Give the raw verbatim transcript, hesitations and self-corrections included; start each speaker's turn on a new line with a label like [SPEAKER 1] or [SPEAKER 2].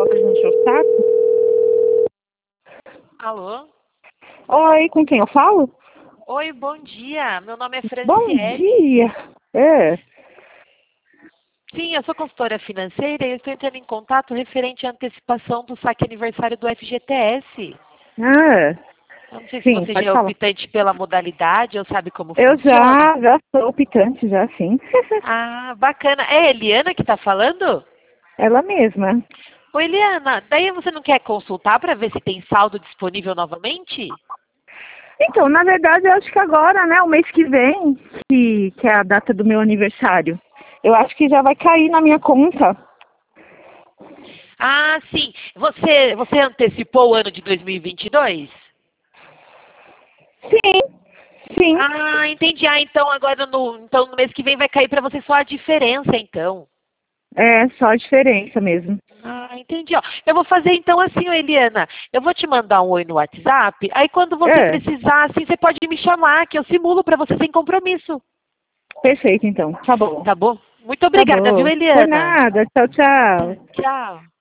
[SPEAKER 1] gosta de encher o saco.
[SPEAKER 2] Alô?
[SPEAKER 1] Oi, com quem eu falo?
[SPEAKER 2] Oi, bom dia. Meu nome é
[SPEAKER 1] Bom
[SPEAKER 2] Franciele.
[SPEAKER 1] dia. É.
[SPEAKER 2] Sim, eu sou consultora financeira e eu estou entrando em contato referente à antecipação do saque aniversário do F G T S.
[SPEAKER 1] Ah,
[SPEAKER 2] Eu não sei se
[SPEAKER 1] sim,
[SPEAKER 2] você já
[SPEAKER 1] pode
[SPEAKER 2] é
[SPEAKER 1] falar.
[SPEAKER 2] optante pela modalidade ou sabe como
[SPEAKER 1] Eu
[SPEAKER 2] funciona.
[SPEAKER 1] já, já sou optante, já sim.
[SPEAKER 2] Ah, bacana. É a Eliana que está falando?
[SPEAKER 1] Ela mesma.
[SPEAKER 2] Oi, Eliana, daí você não quer consultar para ver se tem saldo disponível novamente?
[SPEAKER 1] Então, na verdade, eu acho que agora, né, o mês que vem, que, que é a data do meu aniversário, eu acho que já vai cair na minha conta.
[SPEAKER 2] Ah, sim. Você, você antecipou o ano de dois mil e vinte e dois?
[SPEAKER 1] Sim, sim.
[SPEAKER 2] Ah, entendi. Ah, então agora no, então no mês que vem vai cair para você só a diferença, então.
[SPEAKER 1] É só a diferença mesmo.
[SPEAKER 2] Ah, entendi. Ó, eu vou fazer então assim, ó, Eliana. Eu vou te mandar um oi no WhatsApp. Aí quando você
[SPEAKER 1] É,
[SPEAKER 2] precisar, assim, você pode me chamar, que eu simulo para você sem compromisso.
[SPEAKER 1] perfeito então. Tá bom.
[SPEAKER 2] Tá bom? Muito
[SPEAKER 1] Tá
[SPEAKER 2] obrigada, viu,
[SPEAKER 1] bom. Por
[SPEAKER 2] Eliana?
[SPEAKER 1] nada. Tchau, tchau.
[SPEAKER 2] Tchau.